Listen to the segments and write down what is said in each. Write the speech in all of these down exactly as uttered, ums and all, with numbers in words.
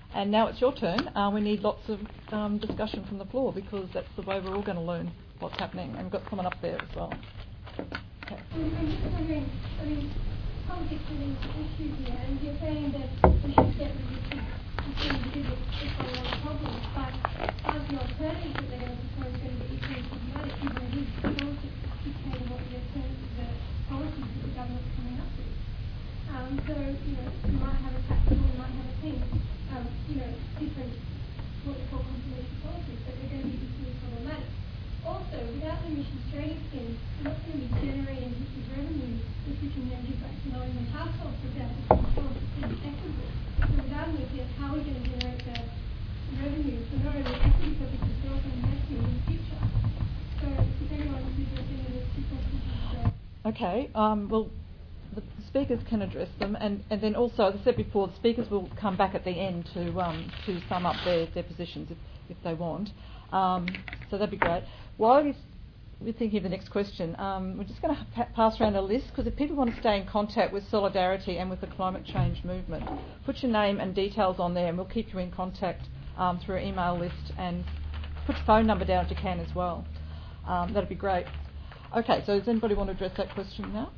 And now it's your turn. Uh, we need lots of um, discussion from the floor because that's the way we're all going to learn what's happening. And we've got someone up there as well. Okay. I'm just wondering, I mean, politics is an issue here, and you're saying that we should get rid of this because it's a lot of problems, but as the alternative that they're going to propose going to be equally problematic, even with politics dictating what the alternative, the policies that the government's coming up with. Um, so, you know, you might have a tax bill, you might have a thing, um, you know, different, what we call complementary policies, but they're going to be equally problematic. Also, without the emissions trading scheme, we're not going to be generating huge revenue for switching energy back to low income households, for example, because it's equitable. So without an E T S, how are we going to generate the revenue for not only equity purposes, but also investment in the future? So if anyone is addressing those two questions. Okay, um, well, the speakers can address them, and, and then also, as I said before, the speakers will come back at the end to um, to sum up their, their positions if, if they want. Um, so that'd be great. While you we're thinking of the next question, um, we're just going to pa- pass around a list, because if people want to stay in contact with Solidarity and with the climate change movement, put your name and details on there and we'll keep you in contact um, through an email list, and put your phone number down if you can as well. Um, that'd be great. Okay, so does anybody want to address that question now?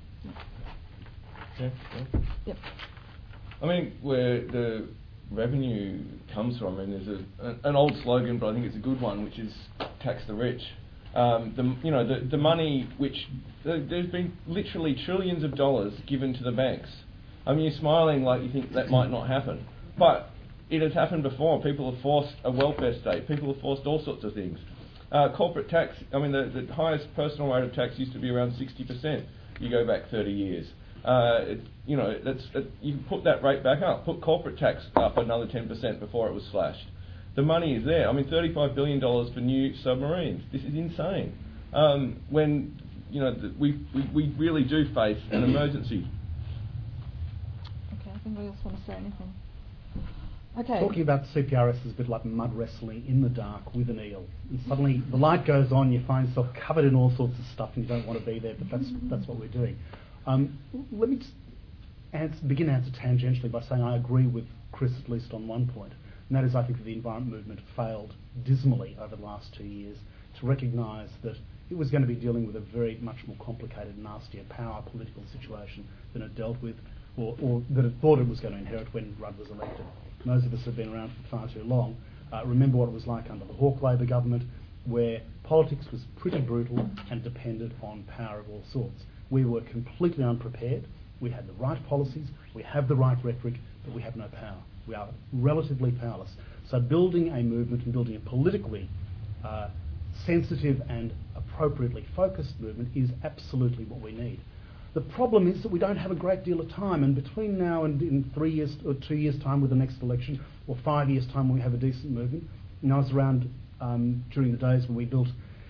Yeah, yeah. Yep. I mean, where the revenue comes from, and there's a, an old slogan, but I think it's a good one, which is tax the rich. Um, the, you know, the, the money which, uh, there's been literally trillions of dollars given to the banks. I mean, you're smiling like you think that might not happen. But it has happened before. People have forced a welfare state. People have forced all sorts of things. Uh, corporate tax, I mean, the, the highest personal rate of tax used to be around sixty percent. You go back thirty years. Uh, it, you know, that's, it, you can put that rate back up. Put corporate tax up another ten percent before it was slashed. The money is there. I mean, thirty-five billion dollars for new submarines. This is insane. Um, when, you know, th- we, we we really do face an emergency. Okay, does anybody else want to say anything? Okay. Talking about C P R S is a bit like mud wrestling in the dark with an eel. And suddenly the light goes on, you find yourself covered in all sorts of stuff and you don't want to be there, but that's that's what we're doing. Um, let me just answer, begin answer tangentially by saying I agree with Chris at least on one point. And that is, I think that the environment movement failed dismally over the last two years to recognise that it was going to be dealing with a very much more complicated, nastier power political situation than it dealt with, or, or that it thought it was going to inherit when Rudd was elected. And those of us who have been around for far too long uh, remember what it was like under the Hawke Labor government, where politics was pretty brutal and depended on power of all sorts. We were completely unprepared. We had the right policies, we have the right rhetoric, but we have no power. We are relatively powerless. So building a movement and building a politically uh, sensitive and appropriately focused movement is absolutely what we need. The problem is that we don't have a great deal of time, and between now and in three years or two years' time with the next election, or five years' time when we have a decent movement. You know, I was around um, during the days when we built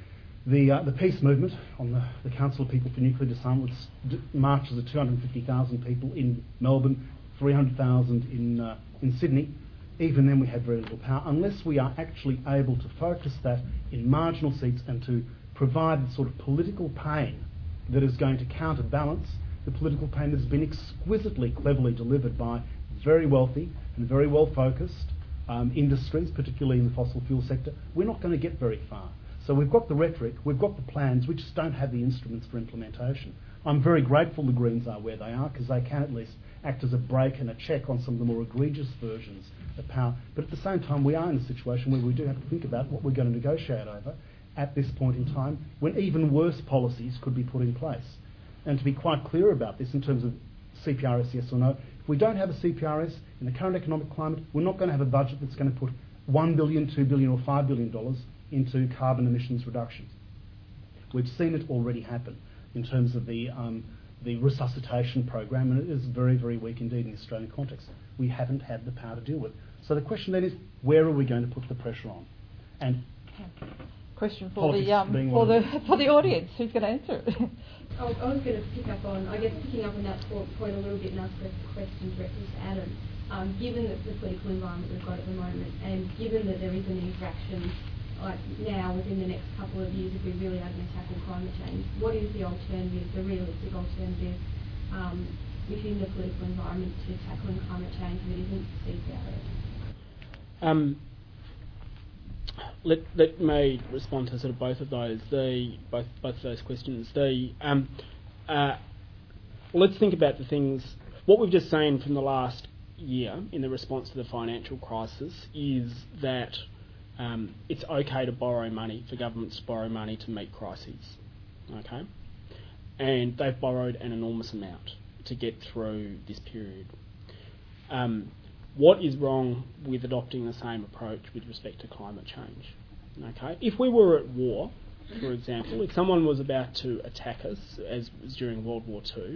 the uh, the peace movement on the, the Council of People for Nuclear Disarmament, with d- marches of two hundred fifty thousand people in Melbourne, three hundred thousand in uh, in Sydney. Even then we had very little power, unless we are actually able to focus that in marginal seats and to provide the sort of political pain that is going to counterbalance the political pain that has been exquisitely cleverly delivered by very wealthy and very well-focused um, industries, particularly in the fossil fuel sector. We're not going to get very far. So we've got the rhetoric, we've got the plans, we just don't have the instruments for implementation. I'm very grateful the Greens are where they are, because they can at least act as a brake and a check on some of the more egregious versions of power. But at the same time, we are in a situation where we do have to think about what we're going to negotiate over at this point in time, when even worse policies could be put in place. And to be quite clear about this in terms of C P R S, yes or no, if we don't have a C P R S in the current economic climate, we're not going to have a budget that's going to put one billion dollars, two billion dollars or five billion dollars into carbon emissions reductions. We've seen it already happen in terms of the um, the resuscitation program, and it is very, very weak indeed in the Australian context. We haven't had the power to deal with. So the question then is, where are we going to put the pressure on? And question for the um, for the for the audience. Who's going to answer it? I was going to pick up on, I guess, picking up on that point a little bit and ask the question directly to Adam. Um, given that the political environment we've got at the moment, and given that there is a need for action like now within the next couple of years if we really are going to tackle climate change, what is the alternative, the realistic alternative um, within the political environment to tackling climate change that isn't C P R S? Um, let let me respond to sort of both of those. The both both of those questions. The um, uh, let's think about the things. What we've just seen from the last year in the response to the financial crisis is that um, it's okay to borrow money, for governments to borrow money to meet crises. Okay, and they've borrowed an enormous amount to get through this period. Um, what is wrong with adopting the same approach with respect to climate change? Okay, if we were at war, for example, if someone was about to attack us, as was during World War Two,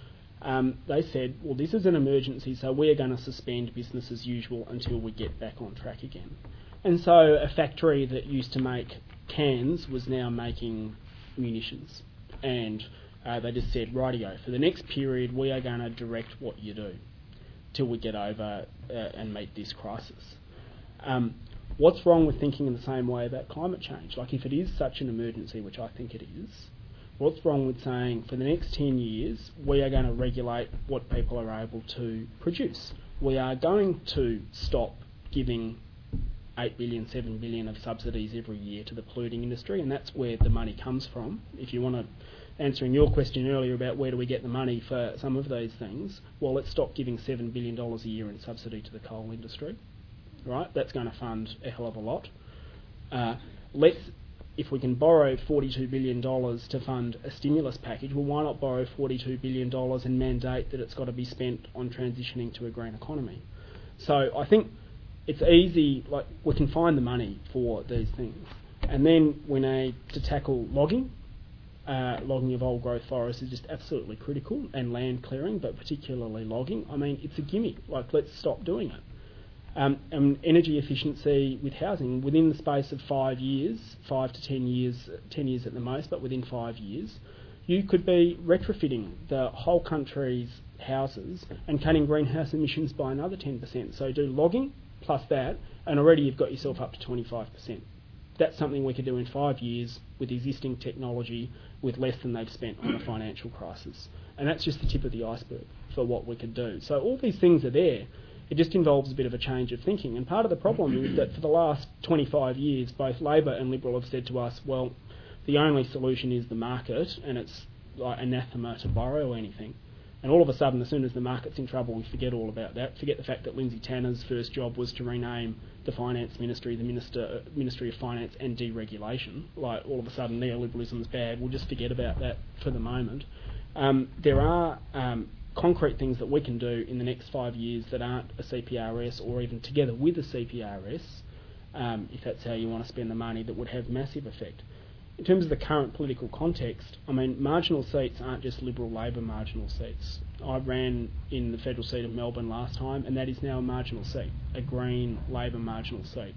um, they said, well, this is an emergency, so we are going to suspend business as usual until we get back on track again. And so a factory that used to make cans was now making munitions. And uh, they just said, rightio, for the next period we are going to direct what you do till we get over uh, and meet this crisis. Um, what's wrong with thinking in the same way about climate change? Like, if it is such an emergency, which I think it is, what's wrong with saying for the next ten years we are going to regulate what people are able to produce? We are going to stop giving eight billion, seven billion of subsidies every year to the polluting industry, and that's where the money comes from. If you want to, answering your question earlier about where do we get the money for some of these things, well, let's stop giving seven billion dollars a year in subsidy to the coal industry, right? That's going to fund a hell of a lot. Uh, let's, if we can borrow forty-two billion dollars to fund a stimulus package, well, why not borrow forty-two billion dollars and mandate that it's got to be spent on transitioning to a green economy? So I think it's easy, like, we can find the money for these things. And then we need to tackle logging. Uh, logging of old growth forests is just absolutely critical, and land clearing, but particularly logging. I mean, it's a gimmick. Like, let's stop doing it. Um, and energy efficiency with housing, within the space of five years, five to ten years, ten years at the most, but within five years, you could be retrofitting the whole country's houses and cutting greenhouse emissions by another ten percent. So do logging plus that, and already you've got yourself up to twenty-five percent. That's something we could do in five years with existing technology, with less than they've spent on the financial crisis. And that's just the tip of the iceberg for what we could do. So all these things are there. It just involves a bit of a change of thinking. And part of the problem is that for the last twenty-five years, both Labor and Liberal have said to us, well, the only solution is the market, and it's like anathema to borrow anything. And all of a sudden, as soon as the market's in trouble, we forget all about that. Forget the fact that Lindsay Tanner's first job was to rename the Finance Ministry the Minister, Ministry of Finance and Deregulation. Like, all of a sudden, neoliberalism's bad. We'll just forget about that for the moment. Um, there are um, concrete things that we can do in the next five years that aren't a C P R S, or even together with a C P R S, um, if that's how you want to spend the money, that would have massive effect. In terms of the current political context, I mean, marginal seats aren't just Liberal-Labor marginal seats. I ran in the federal seat of Melbourne last time, and that is now a marginal seat, a Green Labor marginal seat.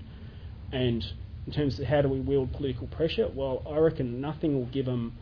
And in terms of how do we wield political pressure, well, I reckon nothing will give them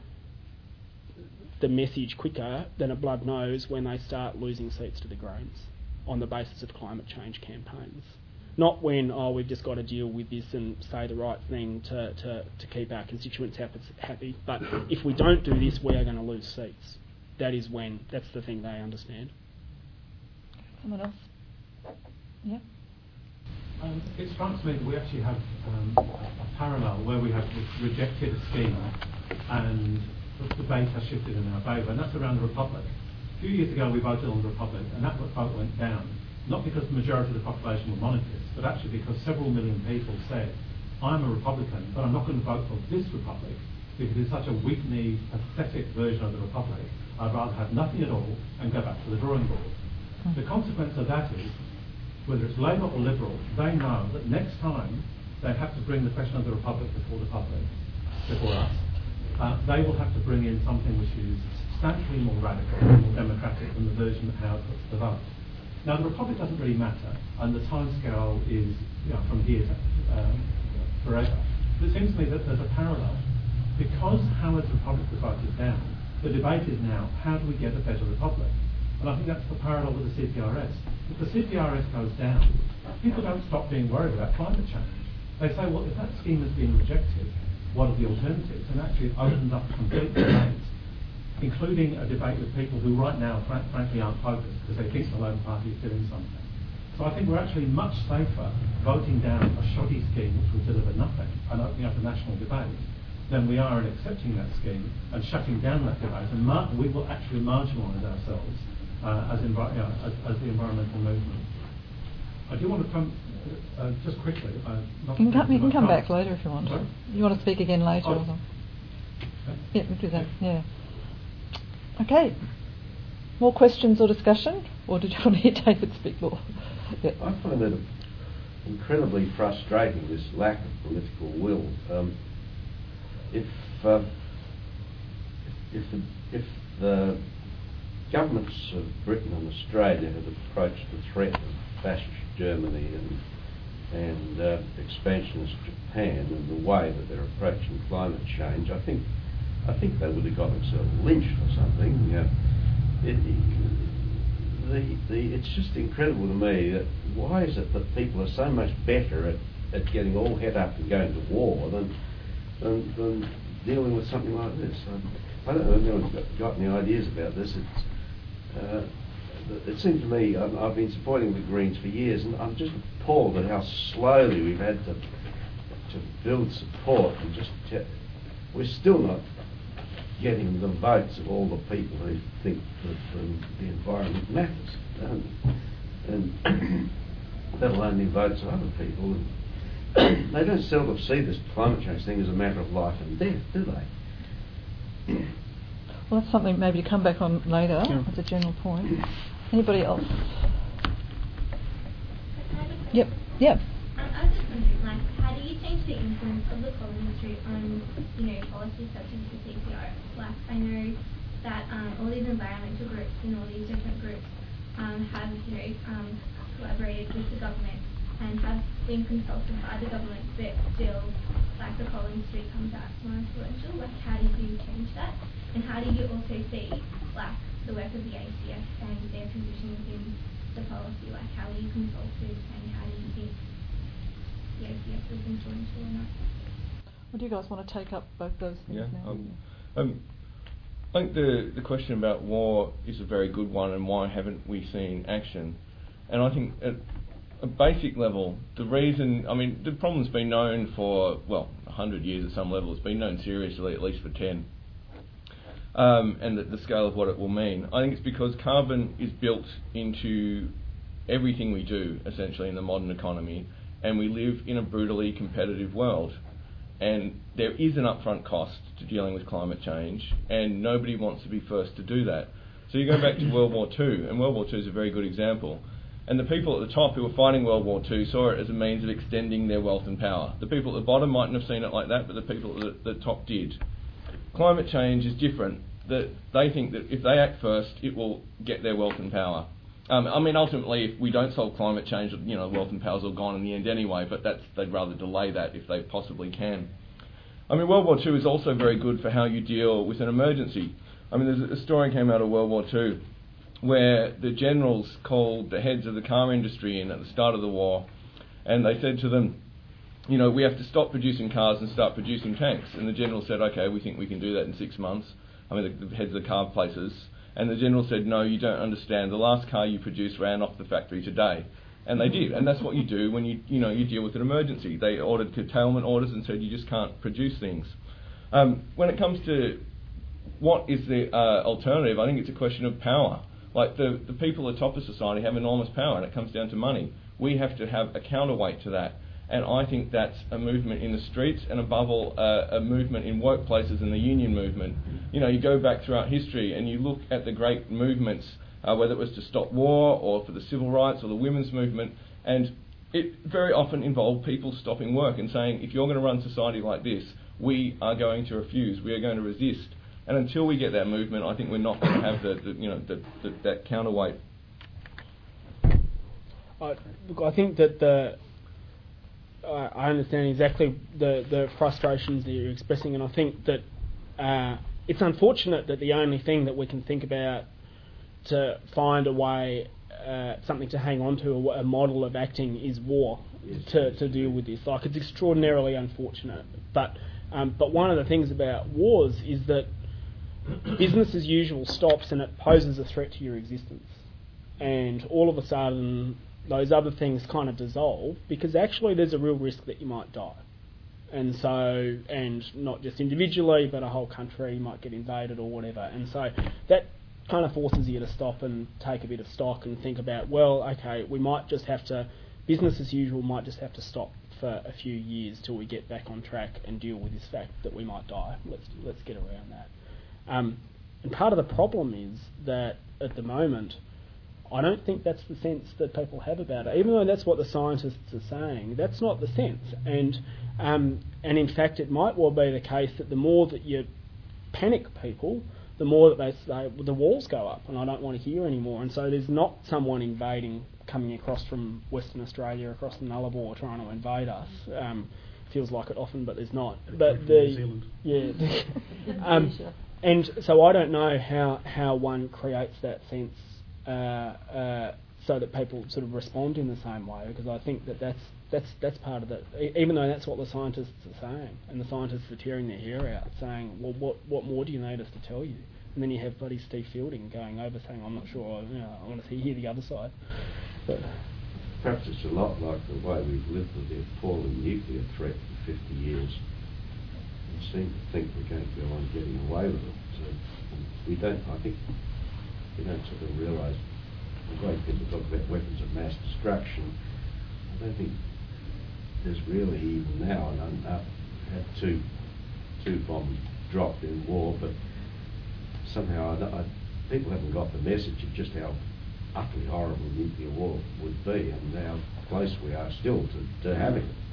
the message quicker than a blood nose when they start losing seats to the Greens on the basis of climate change campaigns. Not when, oh, we've just got to deal with this and say the right thing to, to, to keep our constituents happy, but if we don't do this, we are going to lose seats. That is when, that's the thing they understand. Someone else? Yeah? Um, it strikes me that we actually have um, a parallel where we have rejected a scheme and the debate has shifted in our favour, and that's around the Republic. A few years ago we voted on the Republic, and that vote went down. Not because the majority of the population were monarchists, but actually because several million people said, I'm a Republican, but I'm not going to vote for this Republic because it's such a weak-kneed, pathetic version of the Republic. I'd rather have nothing at all and go back to the drawing board. The consequence of that is, whether it's Labor or Liberal, they know that next time they have to bring the question of the Republic before the public, before us. Uh, they will have to bring in something which is substantially more radical and more democratic than the version that Howard puts to the vote. Now, the Republic doesn't really matter, and the timescale is, you know, from here to um, forever. But it seems to me that there's a parallel. Because Howard's Republic was voted down, the debate is now, how do we get a better Republic? And I think that's the parallel with the C P R S. If the C P R S goes down, people don't stop being worried about climate change. They say, well, if that scheme has been rejected, what are the alternatives? And actually it opens up a complete debate, including a debate with people who right now, fr- frankly, aren't focused because they think the Labor Party is doing something. So So I think we're actually much safer voting down a shoddy scheme which will deliver nothing and opening up a national debate than we are in accepting that scheme and shutting down that debate. And mar- we will actually marginalise ourselves uh, as, envi- uh, as, as the environmental movement. I do want to come uh, just quickly. Uh, not You can come, you can come time. back later if you want. Sorry? You want to speak again later? Oh. Or something? Okay. Yeah, we'll do that. Yeah. Okay. More questions or discussion, or did you want to hear David speak more? Yeah. I find it incredibly frustrating, this lack of political will. Um, if uh, if the, if the governments of Britain and Australia had approached the threat of fascist Germany and and uh, expansionist Japan and the way that they're approaching climate change, I think I think they would have got themselves lynched or something. Uh, it, the, the, it's just incredible to me that why is it that people are so much better at, at getting all het up and going to war than than, than dealing with something like this. I, I don't know if anyone's got, got any ideas about this. It's, uh, it seems to me, I've, I've been supporting the Greens for years, and I'm just appalled at how slowly we've had to to build support, and just te- we're still not getting the votes of all the people who think that um, the environment matters, um, and let alone the votes of other people. And they don't seldom see this climate change thing as a matter of life and death, do they? Well, that's something maybe to come back on later Yeah. as a general point. Anybody else? Yep. Yep. Um, I was just wondering, like, how do you change the influence of the coal industry on, you know, policies such as the C P R? Like, I know that um, all these environmental groups and all these different groups um, have, you know, um, collaborated with the government and have been consulted by the government, but still, like, the coal industry comes out more influential. Like, how do you change that? And how do you also see, like, the work of the A C S and their position within the policy? Like, how are you consulted and how do you think the A C S is influential or not? Well, do you guys want to take up both those things Yeah. now? Um, um, I think the, the question about war is a very good one, and why haven't we seen action? And I think at a basic level, the reason, I mean, the problem's been known for, well, one hundred years at some level. It's been known seriously at least for ten. Um, and the, the scale of what it will mean. I think it's because carbon is built into everything we do, essentially, in the modern economy, and we live in a brutally competitive world. And there is an upfront cost to dealing with climate change, and nobody wants to be first to do that. So you go back to World War Two, and World War Two is a very good example. And the people at the top who were fighting World War Two saw it as a means of extending their wealth and power. The people at the bottom mightn't have seen it like that, but the people at the, the top did. Climate change is different. That they think that if they act first, it will get their wealth and power. Um, I mean, ultimately, if we don't solve climate change, you know, wealth and power's all gone in the end anyway. But that's they'd rather delay that if they possibly can. I mean, World War Two is also very good for how you deal with an emergency. I mean, there's a story came out of World War Two where the generals called the heads of the car industry in at the start of the war, and they said to them, you know, we have to stop producing cars and start producing tanks. And the general said, okay, we think we can do that in six months. I mean, the, the heads of the car places. And the general said, no, you don't understand. The last car you produced ran off the factory today. And they did. And that's what you do when you, you know, you deal with an emergency. They ordered curtailment orders and said you just can't produce things. Um, when it comes to what is the uh, alternative, I think it's a question of power. Like the, the people at the top of society have enormous power, and it comes down to money. We have to have a counterweight to that. And I think that's a movement in the streets, and above all, uh, a movement in workplaces and the union movement. You know, you go back throughout history and you look at the great movements, uh, whether it was to stop war or for the civil rights or the women's movement, and it very often involved people stopping work and saying, if you're going to run society like this, we are going to refuse, we are going to resist. And until we get that movement, I think we're not going to have the, the you know, the, the, that counterweight. I, look, I think that the I understand exactly the, the frustrations that you're expressing, and I think that uh, it's unfortunate that the only thing that we can think about to find a way, uh, something to hang on to, a, a model of acting is war yes, to, yes, to deal with this. Like, it's extraordinarily unfortunate. But um, but one of the things about wars is that business as usual stops and it poses a threat to your existence. And all of a sudden, those other things kind of dissolve, because actually there's a real risk that you might die. And so, and not just individually, but a whole country might get invaded or whatever. And so that kind of forces you to stop and take a bit of stock and think about, well, okay, we might just have to, business as usual might just have to stop for a few years till we get back on track and deal with this fact that we might die. Let's let's get around that. Um, and part of the problem is that at the moment, I don't think that's the sense that people have about it. Even though that's what the scientists are saying, that's not the sense. And um, and in fact, it might well be the case that the more that you panic people, the more that they say, well, the walls go up and I don't want to hear anymore. And so there's not someone invading, coming across from Western Australia, across the Nullarbor, trying to invade us. Um, feels like it often, but there's not. But the New Zealand. Yeah. um, and so I don't know how, how one creates that sense uh, uh, so that people sort of respond in the same way, because I think that that's that's that's part of it. E- even though that's what the scientists are saying, and the scientists are tearing their hair out, saying, "Well, what what more do you need us to tell you?" And then you have bloody Steve Fielding going over saying, "I'm not sure. You know, I want to see, hear the other side." But perhaps it's a lot like the way we've lived with the appalling nuclear threat for fifty years. We seem to think we're going to go on getting away with it. So we don't. I think we don't sort of realise. The way people talk about weapons of mass destruction, I don't think there's really even now an un- uh, had two two bombs dropped in war, but somehow I, I, people haven't got the message of just how utterly horrible nuclear war would be, and how close we are still to, to having it.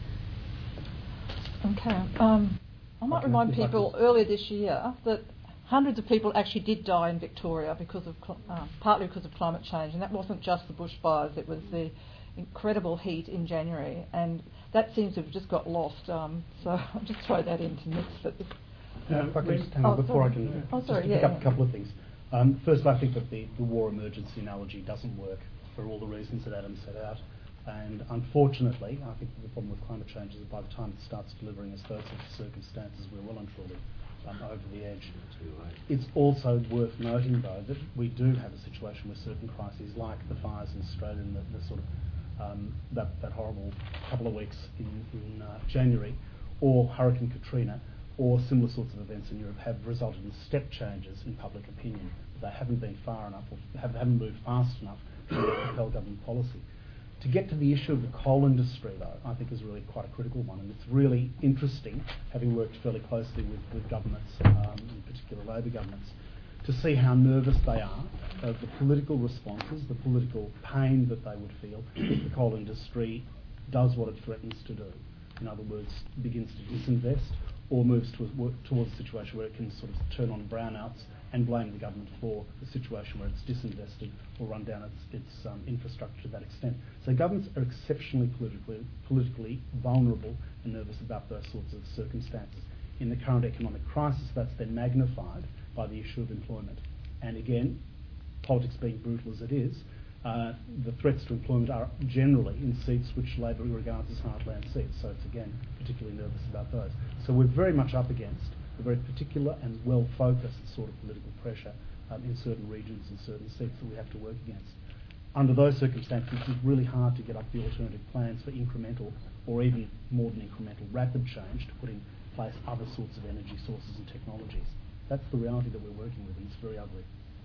So. Okay. Um, I might Okay, remind if I people could- earlier this year that hundreds of people actually did die in Victoria because of cl- uh, partly because of climate change, and that wasn't just the bushfires; it was the incredible heat in January, and that seems to have just got lost. Um, so I'll just throw that into mix. But if, Uh, if I can just hang Oh, on before I sorry. can Oh, just sorry, to yeah, pick up yeah. a couple of things. Um, first, I think that the, the war emergency analogy doesn't work for all the reasons that Adam set out. And unfortunately, I think the problem with climate change is that by the time it starts delivering us those sorts of circumstances, we're well and truly um, over the edge. It's also worth noting, though, that we do have a situation where certain crises, like the fires in Australia and the, the sort of um, that, that horrible couple of weeks in, in uh, January, or Hurricane Katrina, or similar sorts of events in Europe, have resulted in step changes in public opinion. They haven't been far enough, or have, haven't moved fast enough to propel government policy. To get to the issue of the coal industry, though, I think is really quite a critical one, and it's really interesting, having worked fairly closely with, with governments, um, in particular Labor governments, to see how nervous they are of the political responses, the political pain that they would feel if the coal industry does what it threatens to do. In other words, begins to disinvest or moves to a, towards a situation where it can sort of turn on brownouts and blame the government for the situation where it's disinvested or run down its, its um, infrastructure to that extent. So governments are exceptionally politically, politically vulnerable and nervous about those sorts of circumstances. In the current economic crisis, that's then magnified by the issue of employment. And again, politics being brutal as it is, uh, the threats to employment are generally in seats which Labor regards as heartland seats. So it's again particularly nervous about those. So we're very much up against a very particular and well-focused sort of political pressure um, in certain regions and certain seats that we have to work against. Under those circumstances, it's really hard to get up the alternative plans for incremental or even more than incremental rapid change to put in place other sorts of energy sources and technologies. That's the reality that we're working with, and it's very ugly.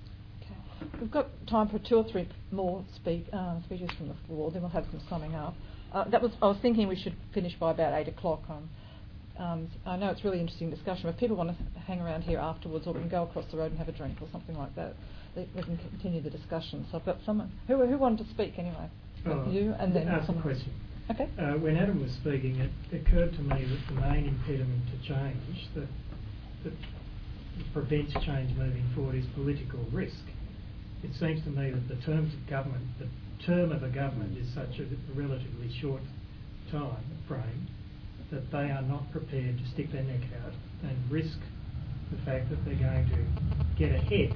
Okay. We've got time for two or three more speak, uh, speeches from the floor, then we'll have some summing up. Uh, that was I was thinking we should finish by about eight o'clock. Um, um, I know it's a really interesting discussion, but if people want to hang around here afterwards, or we can go across the road and have a drink or something like that, they, we can continue the discussion. So I've got someone who who wanted to speak anyway. Oh, you and then ask a someone. question. Okay. Uh, when Adam was speaking, it occurred to me that the main impediment to change that that prevents change moving forward is political risk. It seems to me that the terms of government, the term of a government is such a relatively short time frame that they are not prepared to stick their neck out and risk the fact that they're going to get ahead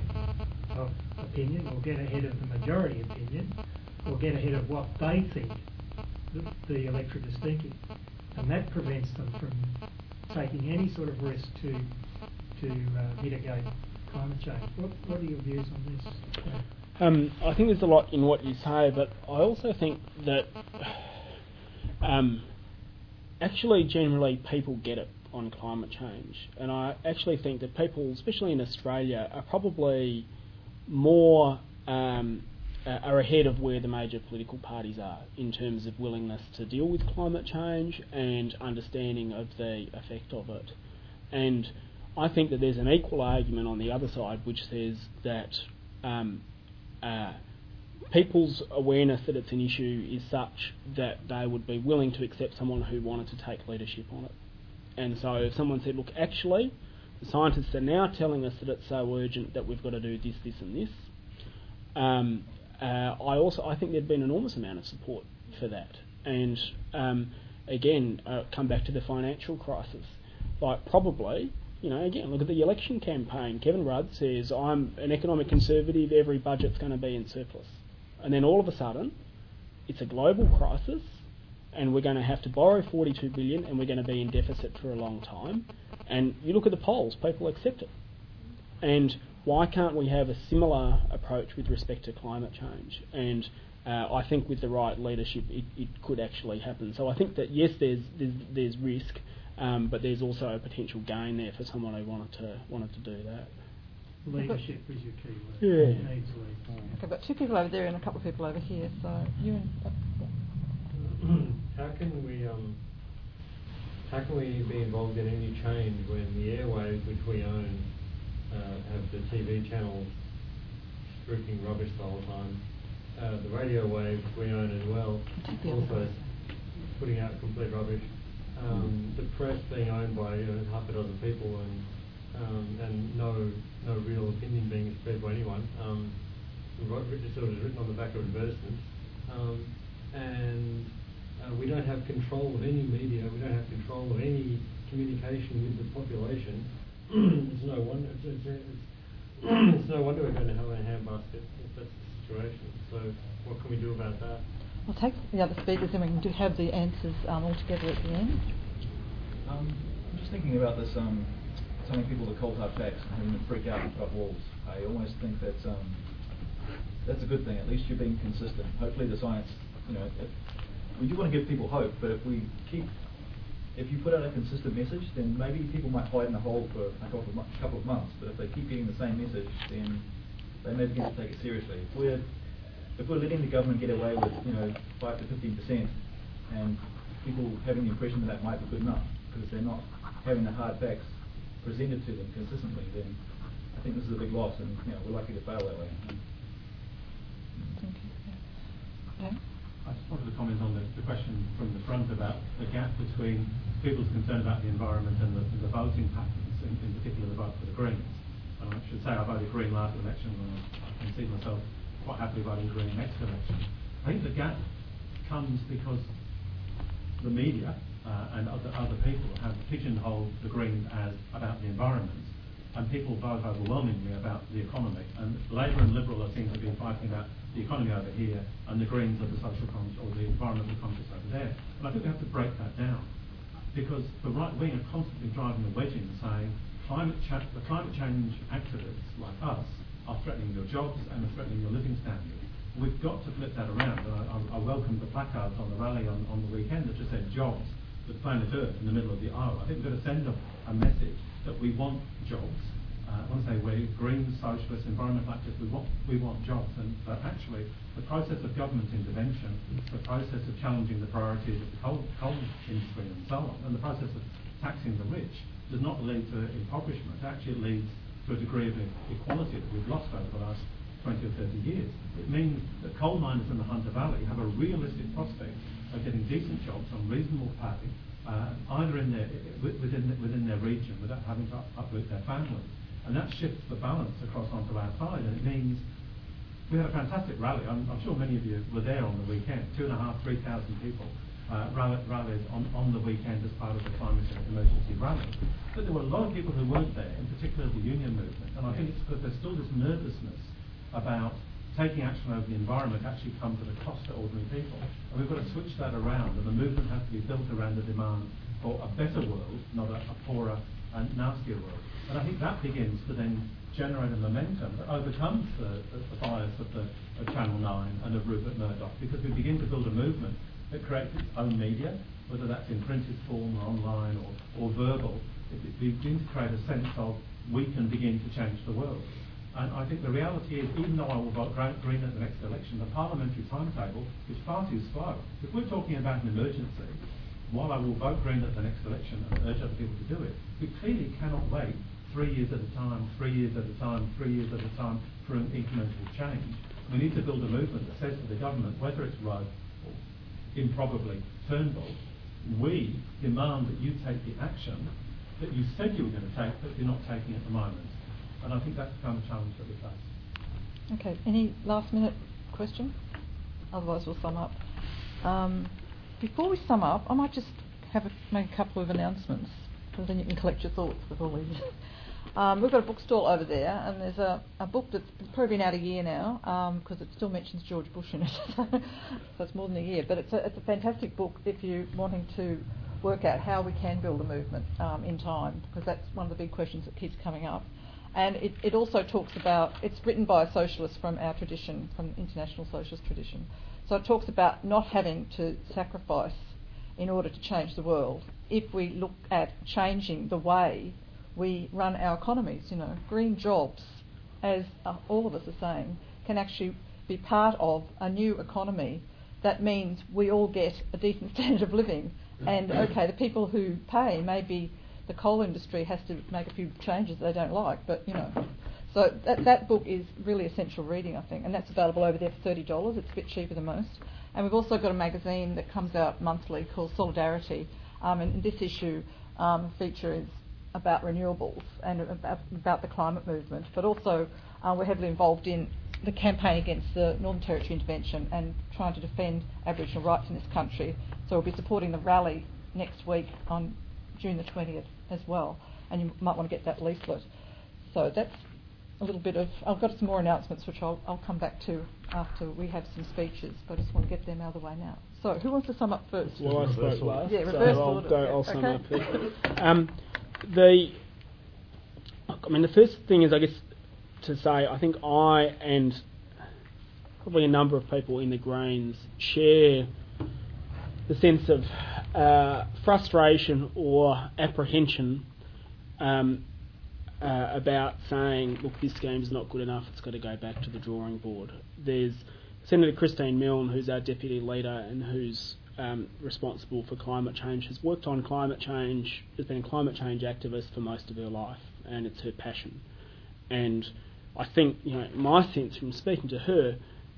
of opinion, or get ahead of the majority opinion, or get ahead of what they think the, the electorate is thinking. And that prevents them from taking any sort of risk to to uh, mitigate climate change. What, what are your views on this? Um, I think there's a lot in what you say, but I also think that um, actually generally people get it on climate change, and I actually think that people, especially in Australia, are probably more um, uh, are ahead of where the major political parties are in terms of willingness to deal with climate change and understanding of the effect of it. And I think that there's an equal argument on the other side which says that um, uh, people's awareness that it's an issue is such that they would be willing to accept someone who wanted to take leadership on it. And so if someone said, look, actually, the scientists are now telling us that it's so urgent that we've got to do this, this and this, um, uh, I also I think there'd be an enormous amount of support for that. And um, again, uh, come back to the financial crisis. Like probably, you know, again, look at the election campaign. Kevin Rudd says, I'm an economic conservative, every budget's going to be in surplus. And then all of a sudden, it's a global crisis, and we're going to have to borrow forty-two billion dollars and we're going to be in deficit for a long time. And you look at the polls, people accept it. And why can't we have a similar approach with respect to climate change? And uh, I think with the right leadership, it, it could actually happen. So I think that, yes, there's there's, there's risk, um, but there's also a potential gain there for someone who wanted to wanted to do that. Leadership is your key word. Yeah. You need to lead. Okay, I've got two people over there and a couple of people over here. So you and yeah. How can we um, how can we be involved in any change when the airwaves which we own uh, have the T V channels stripping rubbish the whole time? Uh, the radio waves we own as well, also putting out complete rubbish. Um, the press being owned by you know, half a dozen people and um, and no no real opinion being spread by anyone. Um, just sort of written on the back of advertisements. Um, and uh, we don't have control of any media, we don't have control of any communication with the population. It's no wonder it's, it's, it's, it's no wonder we're going to have a handbasket if that's the situation. So what can we do about that? I'll take the other speakers and we can do have the answers um, all together at the end. Um, I'm just thinking about this, um, telling people to cold hard facts and having them freak out and put up walls. I almost think that's um, that's a good thing. At least you're being consistent. Hopefully the science, you know, if, we do want to give people hope, but if we keep, if you put out a consistent message, then maybe people might hide in a hole for a couple of, mo- couple of months. But if they keep getting the same message, then they may begin to take it seriously. If we're if we're letting the government get away with, you know, five to fifteen percent, and people having the impression that that might be good enough because they're not having the hard facts presented to them consistently, then I think this is a big loss, and you know, we're likely to fail that way. Thank you. Yeah. I just wanted to comment on the, the question from the front about the gap between people's concern about the environment and the, the voting patterns, in, in particular the vote for the Greens. And I should say I voted Green last election, and I can see myself quite happily voting Green next election. I think the gap comes because the media uh, and other other people have pigeonholed the Greens as about the environment, and people vote overwhelmingly about the economy. And Labor and Liberal are seen to be fighting about the economy over here, and the Greens are the social conscious or the environmental conscious over there. And I think we have to break that down, because the right wing are constantly driving a wedge in, saying climate cha- the climate change activists like us are threatening your jobs and are threatening your living standards. We've got to flip that around, and I, I, I welcome the placards on the rally on, on the weekend that just said jobs with planet Earth in the middle of the aisle. I think we've got to send a, a message that we want jobs. Uh, I want to say we're green, socialist, environmental activists, we want, we want jobs, and but actually the process of government intervention, the process of challenging the priorities of the coal, coal industry and so on, and the process of taxing the rich does not lead to impoverishment. Actually it leads to a degree of equality that we've lost over the last twenty or thirty years. It means that coal miners in the Hunter Valley have a realistic prospect of getting decent jobs on reasonable pay, uh, either in their, within, within their region without having to uproot their families. And that shifts the balance across onto our side, and it means we had a fantastic rally. I'm, I'm sure many of you were there on the weekend. Two and a half, three thousand people uh, rallied, rallied on, on the weekend as part of the climate emergency rally. But there were a lot of people who weren't there, in particular the union movement. And I think it's because there's still this nervousness about taking action over the environment actually comes at a cost to ordinary people. And we've got to switch that around, and the movement has to be be built around the demand for a better world, not a, a poorer and nastier world. And I think that begins to then generate a momentum that overcomes the, the, the bias of, the, of Channel nine and of Rupert Murdoch, because we begin to build a movement that creates its own media, whether that's in printed form or online or, or verbal. It, it begins to create a sense of we can begin to change the world. And I think the reality is, even though I will vote Green at the next election, the parliamentary timetable is far too slow. If we're talking about an emergency, while I will vote Green at the next election and urge other people to do it, we clearly cannot wait three years at a time, three years at a time, three years at a time for an incremental change. We need to build a movement that says to the government, whether it's Rudd or improbably Turnbull, we demand that you take the action that you said you were going to take, but you're not taking at the moment. And I think that's the kind of challenge that we face. Okay, any last minute question? Otherwise we'll sum up. Um, before we sum up, I might just have a, make a couple of announcements, because then you can collect your thoughts with all these. Um, we've got a bookstall over there, and there's a, a book that's probably been out a year now, because um, it still mentions George Bush in it, so it's more than a year. But it's a, it's a fantastic book if you're wanting to work out how we can build a movement um, in time, because that's one of the big questions that keeps coming up. And it, it also talks about, it's written by a socialist from our tradition, from the international socialist tradition. So it talks about not having to sacrifice in order to change the world. If we look at changing the way we run our economies, you know, green jobs, as uh, all of us are saying, can actually be part of a new economy. That means we all get a decent standard of living. And okay, the people who pay, maybe the coal industry has to make a few changes they don't like, but you know. So that, that book is really essential reading, I think, and that's available over there for thirty dollars. It's a bit cheaper than most. And we've also got a magazine that comes out monthly called Solidarity, um, and this issue um, feature is about renewables and about, about the climate movement, but also uh, we're heavily involved in the campaign against the Northern Territory intervention and trying to defend Aboriginal rights in this country. So we'll be supporting the rally next week on June the twentieth as well, and you might want to get that leaflet. So that's a little bit of, I've got some more announcements which I'll, I'll come back to after we have some speeches, but I just want to get them out of the way now. So who wants to sum up first? Well, I spoke last, yeah, reverse so I'll, order. go, Yeah, I'll sum okay. up. Um, the, I mean, the first thing is, I guess, to say I think I and probably a number of people in the Greens share the sense of uh, frustration or apprehension um, uh, about saying, look, this game's not good enough, it's got to go back to the drawing board. There's Senator Christine Milne, who's our deputy leader and who's um, responsible for climate change, has worked on climate change, has been a climate change activist for most of her life, and it's her passion. And I think, you know, my sense from speaking to her,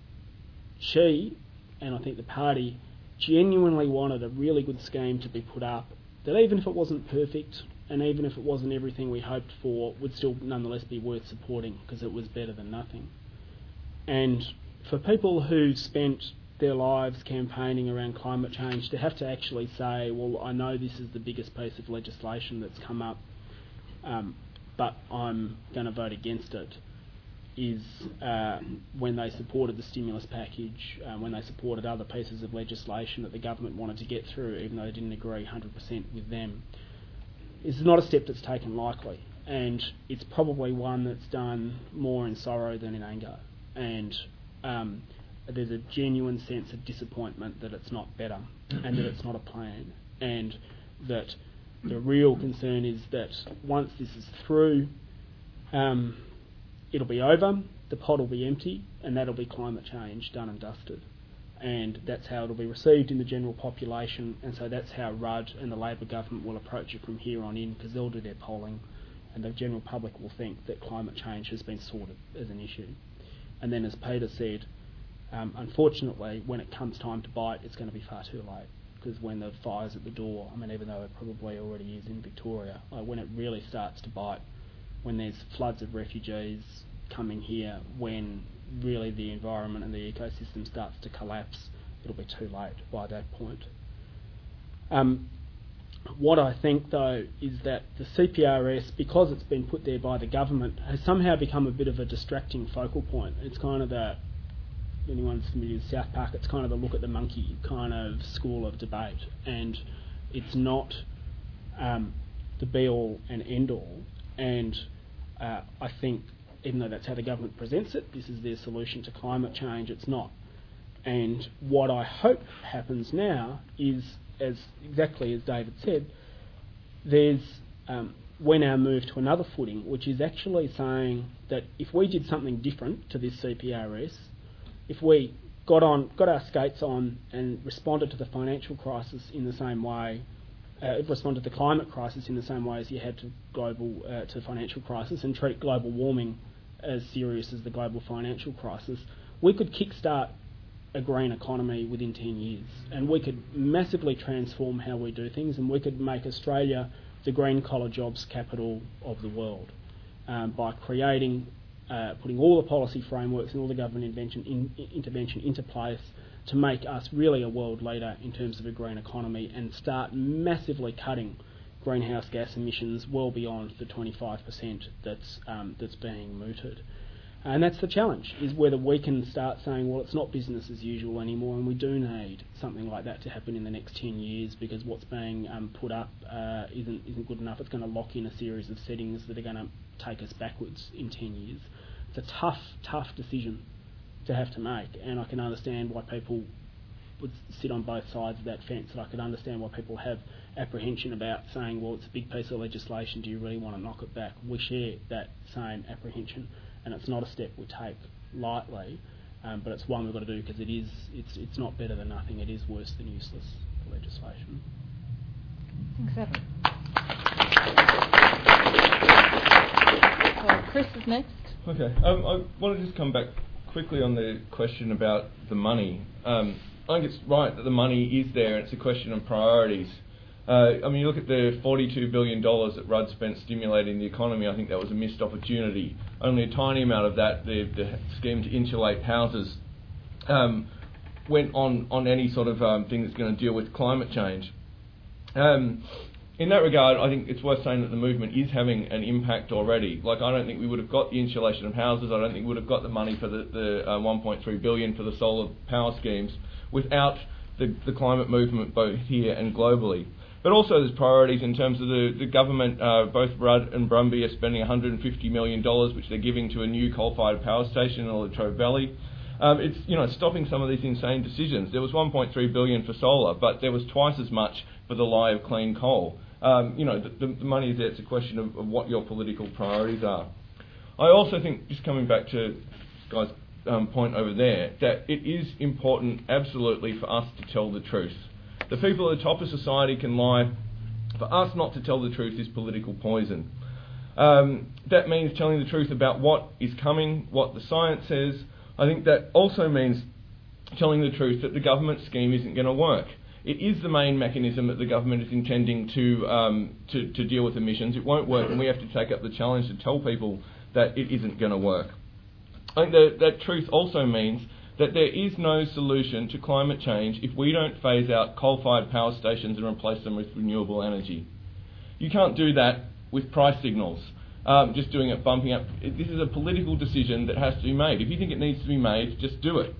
she, and I think the party, genuinely wanted a really good scheme to be put up that, even if it wasn't perfect and even if it wasn't everything we hoped for, would still nonetheless be worth supporting because it was better than nothing. And for people who spent their lives campaigning around climate change to have to actually say, well, I know this is the biggest piece of legislation that's come up, um, but I'm going to vote against it, is uh, when they supported the stimulus package, uh, when they supported other pieces of legislation that the government wanted to get through, even though they didn't agree one hundred percent with them. This is not a step that's taken lightly, and it's probably one that's done more in sorrow than in anger. And um, there's a genuine sense of disappointment that it's not better and that it's not a plan, and that the real concern is that once this is through, um, it'll be over, the pot will be empty, and that'll be climate change done and dusted. And that's how it'll be received in the general population, and so that's how Rudd and the Labor government will approach it from here on in, because they'll do their polling, and the general public will think that climate change has been sorted as an issue. And then, as Peter said, um, unfortunately, when it comes time to bite, it's going to be far too late, because when the fire's at the door, I mean, even though it probably already is in Victoria, like when it really starts to bite, when there's floods of refugees coming here, when really the environment and the ecosystem starts to collapse, it'll be too late by that point. Um, what I think, though, is that the C P R S, because it's been put there by the government, has somehow become a bit of a distracting focal point. It's kind of that anyone's familiar with South Park, it's kind of the look at the monkey kind of school of debate, and it's not um, the be-all and end-all. And uh, I think, even though that's how the government presents it, this is their solution to climate change, it's not. And what I hope happens now is, as exactly as David said, there's um, we now move to another footing, which is actually saying that if we did something different to this C P R S, if we got on, got our skates on and responded to the financial crisis in the same way, uh, responded to the climate crisis in the same way as you had to global uh, to the financial crisis, and treat global warming as serious as the global financial crisis, we could kickstart a green economy within ten years, and we could massively transform how we do things, and we could make Australia the green collar jobs capital of the world um, by creating, uh, putting all the policy frameworks and all the government intervention, in, intervention into place to make us really a world leader in terms of a green economy, and start massively cutting greenhouse gas emissions well beyond the twenty-five percent that's um, that's being mooted. And that's the challenge, is whether we can start saying, well, it's not business as usual anymore, and we do need something like that to happen in the next ten years, because what's being um, put up uh, isn't isn't good enough. It's going to lock in a series of settings that are going to take us backwards in ten years. It's a tough, tough decision to have to make, and I can understand why people would sit on both sides of that fence, and I can understand why people have apprehension about saying, well, it's a big piece of legislation, do you really want to knock it back? We share that same apprehension, and it's not a step we take lightly, um, but it's one we've got to do, because it is, it's, it's not better than nothing, it is worse than useless legislation. Thanks, Evan. So Chris is next. Okay, um, I want to just come back quickly on the question about the money. Um, I think it's right that the money is there, and it's a question of priorities. Uh, I mean, you look at the forty-two billion dollars that Rudd spent stimulating the economy. I think that was a missed opportunity. Only a tiny amount of that, the, the scheme to insulate houses, um, went on, on any sort of um, thing that's going to deal with climate change. Um, in that regard, I think it's worth saying that the movement is having an impact already. Like, I don't think we would have got the insulation of houses. I don't think we would have got the money for the, the uh, one point three billion dollars for the solar power schemes without the, the climate movement both here and globally. But also there's priorities in terms of the, the government. Uh, both Rudd and Brumby are spending one hundred fifty million dollars, which they're giving to a new coal-fired power station in the Latrobe Valley. Um, it's, you know, stopping some of these insane decisions. There was one point three billion dollars for solar, but there was twice as much for the lie of clean coal. Um, you know, the, the, the money is there. It's a question of, of what your political priorities are. I also think, just coming back to this guy's um, point over there, that it is important, absolutely, for us to tell the truth. The people at the top of society can lie. For us not to tell the truth is political poison. Um, that means telling the truth about what is coming, what the science says. I think that also means telling the truth that the government scheme isn't going to work. It is the main mechanism that the government is intending to, um, to to deal with emissions. It won't work, and we have to take up the challenge to tell people that it isn't going to work. I think that, that truth also means that there is no solution to climate change if we don't phase out coal-fired power stations and replace them with renewable energy. You can't do that with price signals, um, just doing it, bumping up. This is a political decision that has to be made. If you think it needs to be made, just do it.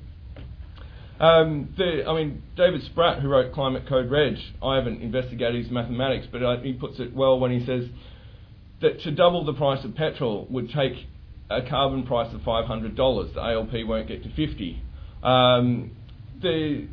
Um, the, I mean, David Spratt, who wrote Climate Code Reg, I haven't investigated his mathematics, but I, he puts it well when he says that to double the price of petrol would take a carbon price of five hundred dollars. The A L P won't get to fifty. Um, the,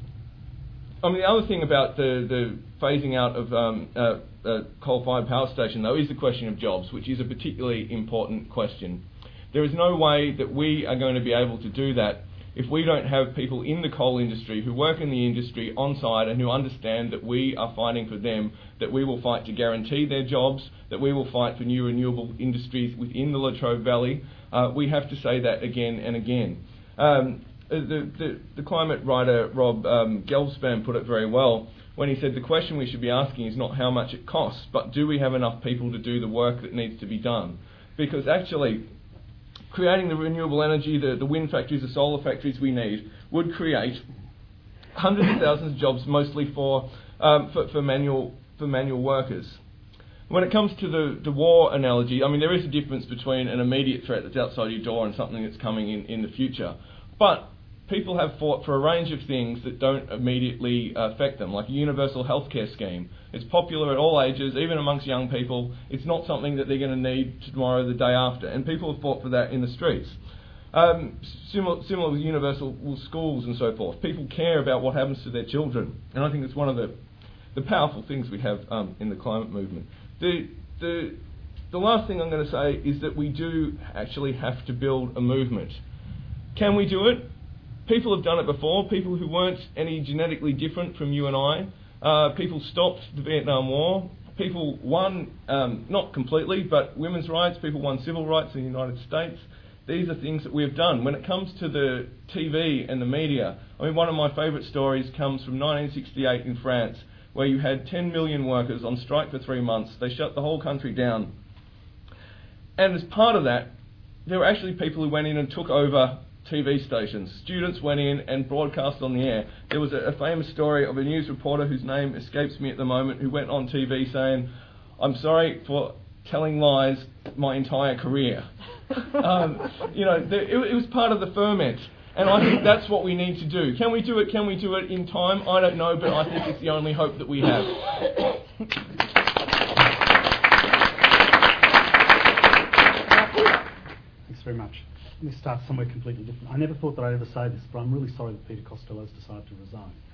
I mean, the other thing about the, the phasing out of um, uh, a coal-fired power station, though, is the question of jobs, which is a particularly important question. There is no way that we are going to be able to do that if we don't have people in the coal industry who work in the industry on site and who understand that we are fighting for them, that we will fight to guarantee their jobs, that we will fight for new renewable industries within the Latrobe Valley. Uh, we have to say that again and again. Um, the, the, the climate writer Rob um, Gelbspan put it very well when he said the question we should be asking is not how much it costs, but do we have enough people to do the work that needs to be done? Because actually, creating the renewable energy, the, the wind factories, the solar factories we need, would create hundreds of thousands of jobs, mostly for, um, for, for, manual, for manual workers. When it comes to the, the war analogy, I mean, there is a difference between an immediate threat that's outside your door and something that's coming in, in the future. But people have fought for a range of things that don't immediately affect them, like a universal healthcare scheme. It's popular at all ages, even amongst young people. It's not something that they're going to need tomorrow, the day after, and people have fought for that in the streets. Um, similar, similar with universal schools and so forth. People care about what happens to their children, and I think it's one of the, the powerful things we have um, in the climate movement. The, the, the last thing I'm going to say is that we do actually have to build a movement. Can we do it? People have done it before. People who weren't any genetically different from you and I. Uh, people stopped the Vietnam War. People won, um, not completely, but women's rights. People won civil rights in the United States. These are things that we have done. When it comes to the T V and the media, I mean, one of my favourite stories comes from nineteen sixty-eight in France, where you had ten million workers on strike for three months. They shut the whole country down. And as part of that, there were actually people who went in and took over T V stations. Students went in and broadcast on the air. There was a, a famous story of a news reporter whose name escapes me at the moment, who went on T V saying, "I'm sorry for telling lies my entire career." um, you know, the, it, it was part of the ferment, and I think that's what we need to do. Can we do it? Can we do it in time? I don't know, but I think it's the only hope that we have. Thanks very much. Let me start somewhere completely different. I never thought that I'd ever say this, but I'm really sorry that Peter Costello's decided to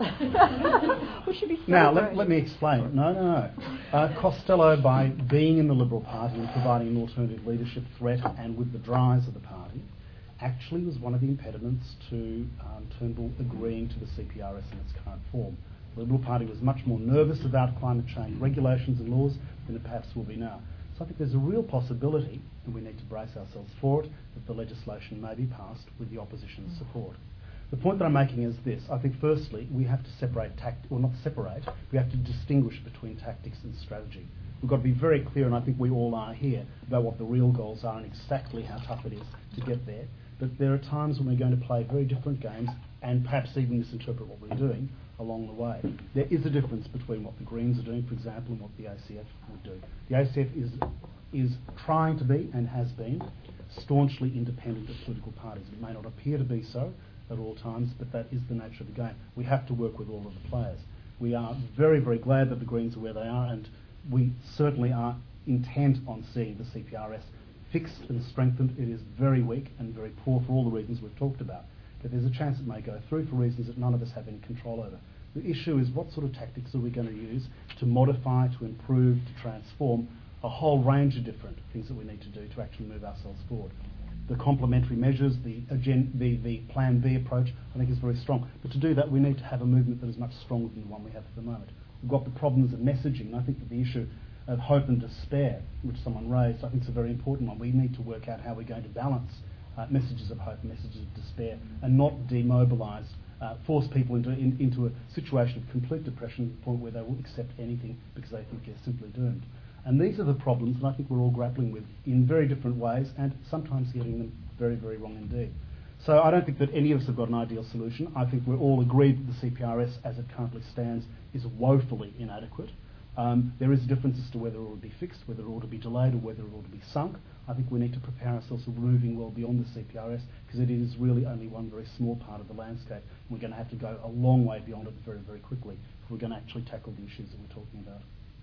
resign. We should be now, let, let me explain. No, no, no. Uh, Costello, by being in the Liberal Party and providing an alternative leadership threat and with the drives of the party, actually was one of the impediments to um, Turnbull agreeing to the C P R S in its current form. The Liberal Party was much more nervous about climate change regulations and laws than it perhaps will be now. So I think there's a real possibility, and we need to brace ourselves for it, that the legislation may be passed with the opposition's support. The point that I'm making is this. I think firstly, we have to separate, tact- or not separate, we have to distinguish between tactics and strategy. We've got to be very clear, and I think we all are here, about what the real goals are and exactly how tough it is to get there. But there are times when we're going to play very different games and perhaps even misinterpret what we're doing along the way. There is a difference between what the Greens are doing, for example, and what the A C F would do. The A C F is is trying to be, and has been, staunchly independent of political parties. It may not appear to be so at all times, but that is the nature of the game. We have to work with all of the players. We are very, very glad that the Greens are where they are, and we certainly are intent on seeing the C P R S fixed and strengthened. It is very weak and very poor for all the reasons we've talked about. But there's a chance it may go through for reasons that none of us have any control over. The issue is, what sort of tactics are we going to use to modify, to improve, to transform a whole range of different things that we need to do to actually move ourselves forward. The complementary measures, the, agen- the, the Plan B approach, I think is very strong. But to do that, we need to have a movement that is much stronger than the one we have at the moment. We've got the problems of messaging, and I think that the issue of hope and despair, which someone raised, I think is a very important one. We need to work out how we're going to balance uh, messages of hope, messages of despair, and not demobilise, uh, force people into in, into a situation of complete depression, to the point where they will accept anything because they think they're simply doomed. And these are the problems that I think we're all grappling with in very different ways, and sometimes getting them very, very wrong indeed. So I don't think that any of us have got an ideal solution. I think we're all agreed that the C P R S, as it currently stands, is woefully inadequate. Um, there is a difference as to whether it ought to be fixed, whether it ought to be delayed, or whether it ought to be sunk. I think we need to prepare ourselves for moving well beyond the C P R S, because it is really only one very small part of the landscape. We're going to have to go a long way beyond it very, very quickly if we're going to actually tackle the issues that we're talking about.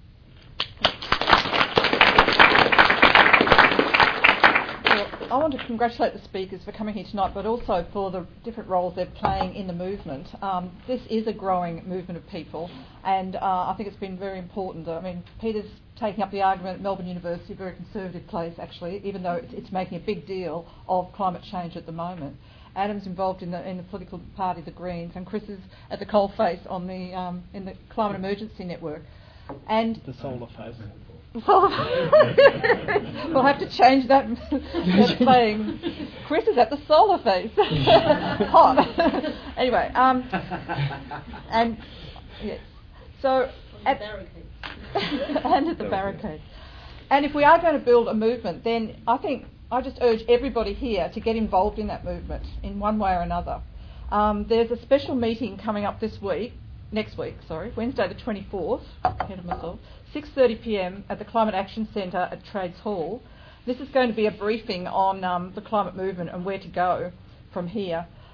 Well, I want to congratulate the speakers for coming here tonight, but also for the different roles they're playing in the movement. Um, this is a growing movement of people, and uh, I think it's been very important. I mean, Peter's taking up the argument at Melbourne University, a very conservative place actually, even though it's, it's making a big deal of climate change at the moment. Adam's involved in the in the political party, the Greens, and Chris is at the coalface on the um, in the Climate Emergency Network. And the solar face. We'll have to change that, that saying. Chris is at the solar face. Hot. Anyway, um, and yes, so at and at the barricade. And if we are going to build a movement, then I think I just urge everybody here to get involved in that movement in one way or another. Um, there's a special meeting coming up this week. Next week, sorry, Wednesday the twenty-fourth, ahead of myself, six thirty p m at the Climate Action Centre at Trades Hall. This is going to be a briefing on um, the climate movement and where to go from here.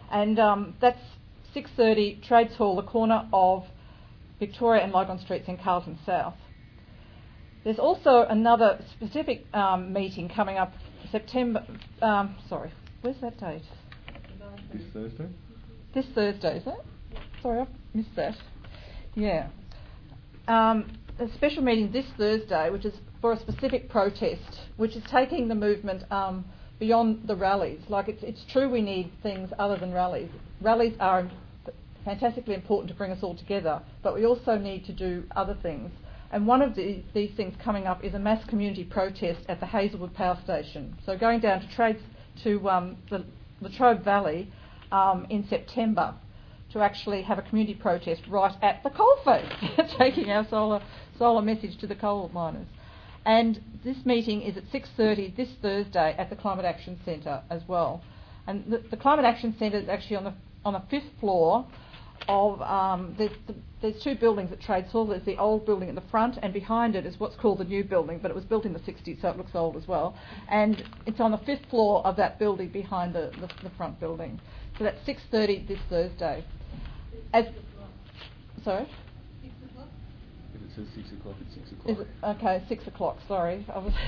And um, that's six thirty, Trades Hall, the corner of Victoria and Lygon Streets in Carlton South. There's also another specific um, meeting coming up September, um, sorry, where's that date? This Thursday? This Thursday, is it? Sorry, I missed that. Yeah. Um, a special meeting this Thursday, which is for a specific protest, which is taking the movement um, beyond the rallies. Like, it's, it's true we need things other than rallies. Rallies are fantastically important to bring us all together, but we also need to do other things. And one of the, these things coming up is a mass community protest at the Hazelwood Power Station. So going down to trades to um, the Latrobe Valley um, in September to actually have a community protest right at the coalface, taking our solar solar message to the coal miners. And this meeting is at six thirty this Thursday at the Climate Action Centre as well. And the, the Climate Action Centre is actually on the on the fifth floor of um, there's, the, there's two buildings at Trades Hall. There's the old building at the front, and behind it is what's called the new building, but it was built in the sixties, so it looks old as well. And it's on the fifth floor of that building behind the, the, the front building. So that's six thirty this Thursday. As, sorry? If it says six o'clock, it's six o'clock. Is it? Okay, six o'clock, sorry. I was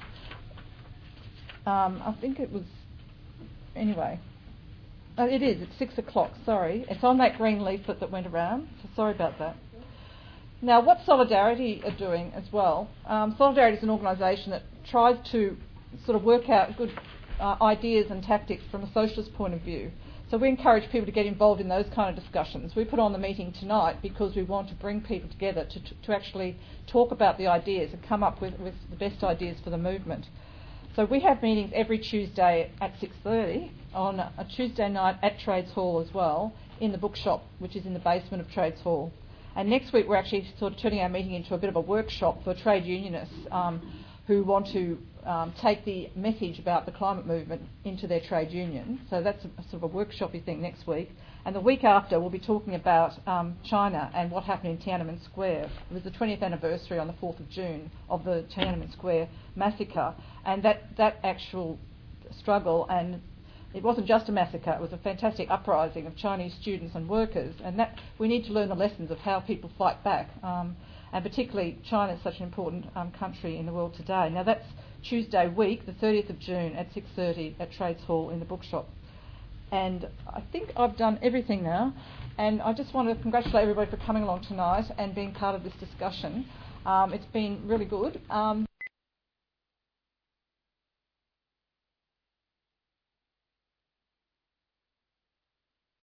um, I think it was, anyway. Oh, it is, it's six o'clock, sorry. It's on that green leaflet that went around, so sorry about that. Now, what Solidarity are doing as well, um, Solidarity is an organisation that tries to sort of work out good uh, ideas and tactics from a socialist point of view. So we encourage people to get involved in those kind of discussions. We put on the meeting tonight because we want to bring people together to, to, to actually talk about the ideas and come up with, with the best ideas for the movement. So we have meetings every Tuesday at six thirty on a Tuesday night at Trades Hall as well, in the bookshop, which is in the basement of Trades Hall. And next week we're actually sort of turning our meeting into a bit of a workshop for trade unionists um, who want to um, take the message about the climate movement into their trade union. So that's a, a sort of a workshopy thing next week. And the week after we'll be talking about um, China and what happened in Tiananmen Square. It was the twentieth anniversary on the fourth of June of the Tiananmen Square massacre, and that, that actual struggle, and it wasn't just a massacre, it was a fantastic uprising of Chinese students and workers, and that we need to learn the lessons of how people fight back, um, and particularly China is such an important um, country in the world today. Now that's Tuesday week, the thirtieth of June at six thirty at Trades Hall in the bookshop. And I think I've done everything now, and I just want to congratulate everybody for coming along tonight and being part of this discussion. Um, it's been really good. Um,